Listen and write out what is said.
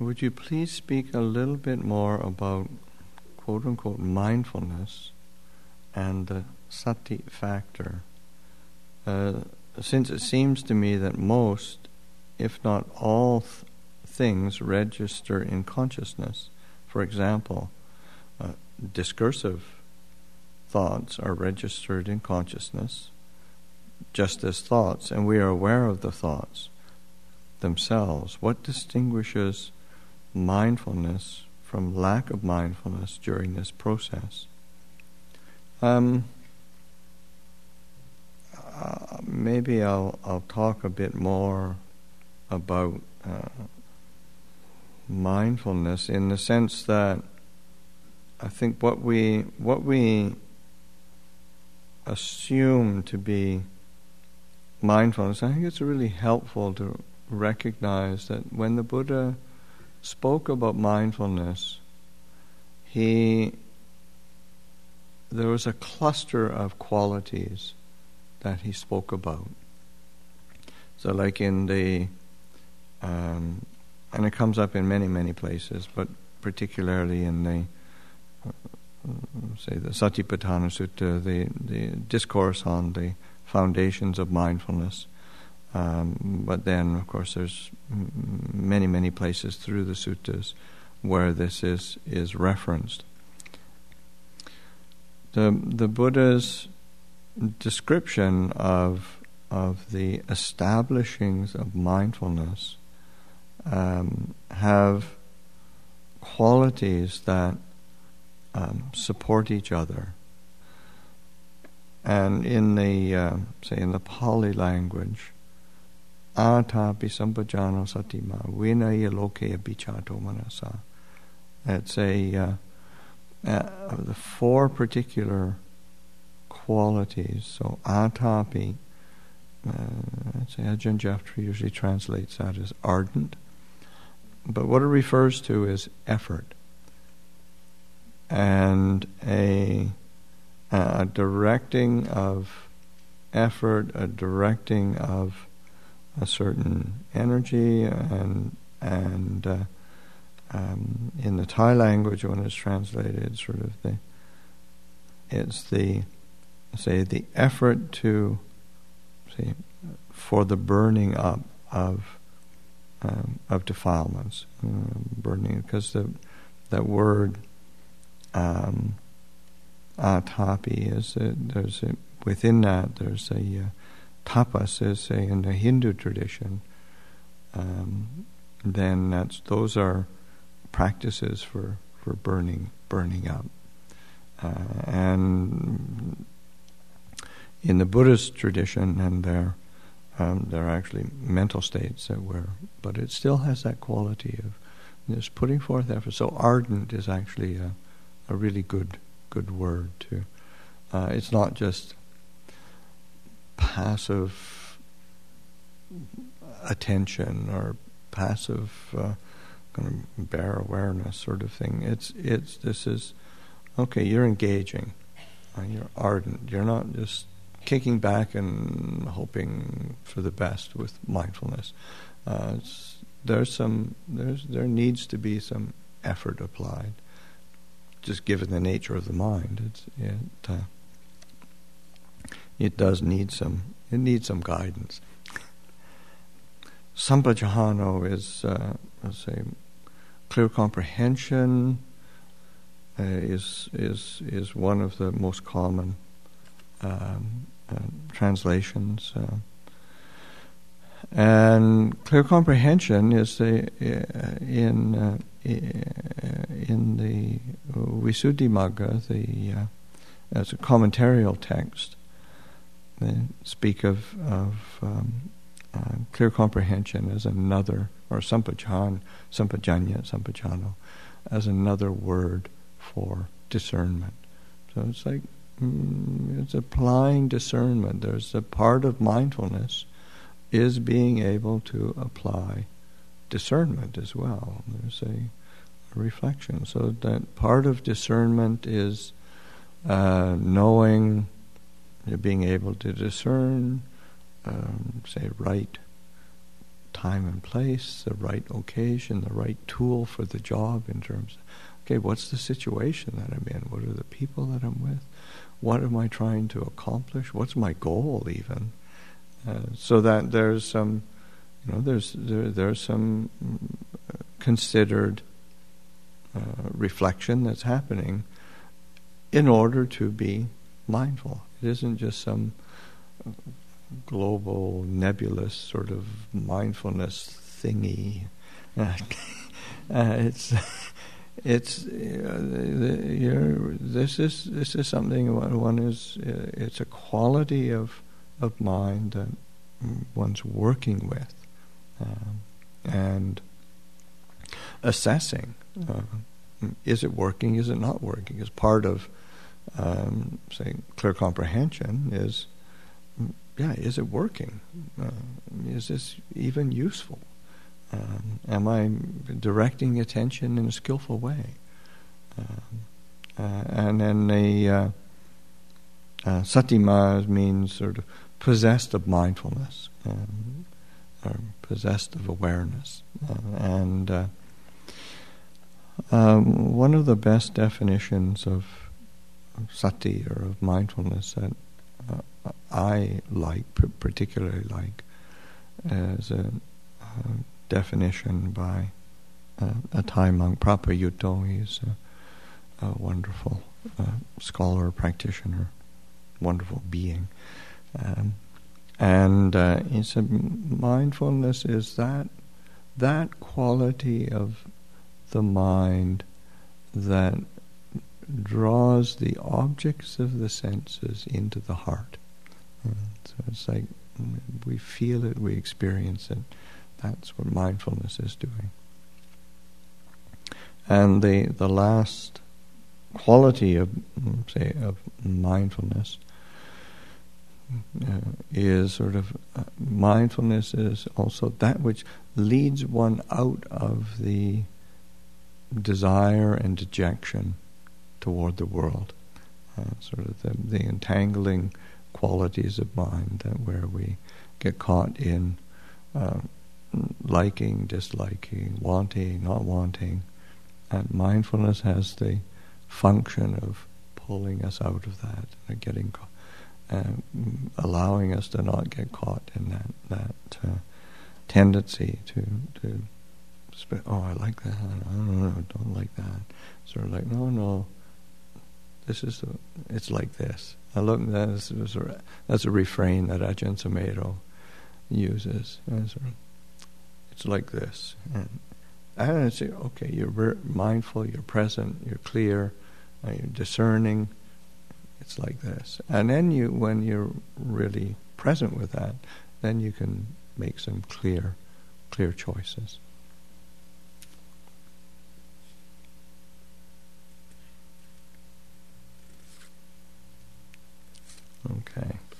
would you please speak a little bit more about quote-unquote mindfulness and the sati factor? Since it seems to me that most, if not all, things register in consciousness. For example, discursive thoughts are registered in consciousness, just as thoughts, and we are aware of the thoughts themselves. What distinguishes mindfulness from lack of mindfulness during this process? Maybe I'll talk a bit more about mindfulness in the sense that I think what we assume to be mindfulness, I think it's really helpful to recognize that when the Buddha spoke about mindfulness, there was a cluster of qualities that he spoke about. So like in the, and it comes up in many, many places, but particularly in the, say the Satipatthana Sutta, the discourse on the foundations of mindfulness. But then, of course, there's many, many places through the suttas where this is referenced. The Buddha's description of the establishings of mindfulness have qualities that support each other. And in the say in the Pali language, Atapi sampajano satima vinaya lokeya bichato manasa. It's the four particular qualities. So atapi, say Ajahn Jeffrey usually translates that as ardent, but what it refers to is effort and a directing of effort, a directing of a certain energy, and in the Thai language, when it's translated, it's sort of the effort to for the burning up of defilements, burning, because that word atapi is within that there's a tapas is in the Hindu tradition. Then those are practices for burning up, and in the Buddhist tradition, and there are actually mental states but it still has that quality of just putting forth effort. So ardent is actually a really good word too. It's not just passive attention or passive kind of bare awareness sort of thing. This is okay. You're engaging. You're ardent. You're not just kicking back and hoping for the best with mindfulness. There needs to be some effort applied, just given the nature of the mind. It does need some guidance. Sampajano is, let's say, clear comprehension is one of the most common translations, and clear comprehension is in the Visuddhimagga, as a commentarial text. They speak of clear comprehension as another, or sampajano, as another word for discernment. So it's like it's applying discernment. There's a part of mindfulness is being able to apply discernment as well. There's a reflection. So that part of discernment is knowing, being able to discern, say, right time and place, the right occasion, the right tool for the job in terms of, okay, what's the situation that I'm in? What are the people that I'm with? What am I trying to accomplish? What's my goal even? So that there's some, there's some considered reflection that's happening in order to be mindful. It isn't just some global nebulous sort of mindfulness thingy. This is something one is. It's a quality of mind that one's working with and assessing. Is it working? Is it not working? As part of, say, clear comprehension is, is it working? Is this even useful? Am I directing attention in a skillful way? And then the satima means sort of possessed of mindfulness, or possessed of awareness. One of the best definitions of sati, or of mindfulness, that I particularly like, as a definition by a Thai monk, Prapayutto. He's a wonderful scholar, practitioner, wonderful being. He said mindfulness is that quality of the mind that draws the objects of the senses into the heart. So it's like we feel it, we experience it. That's what mindfulness is doing. And the last quality of mindfulness is sort of mindfulness is also that which leads one out of the desire and dejection toward the world, sort of the entangling qualities of mind, that where we get caught in liking, disliking, wanting, not wanting. And mindfulness has the function of pulling us out of that, and allowing us to not get caught in that tendency to I like that. I don't like that. Sort of like no. It's like this. That's a refrain that Ajahn Sumedho uses. It's like this, and I say, okay, you're mindful, you're present, you're clear, you're discerning. It's like this, and then when you're really present with that, then you can make some clear choices. Okay.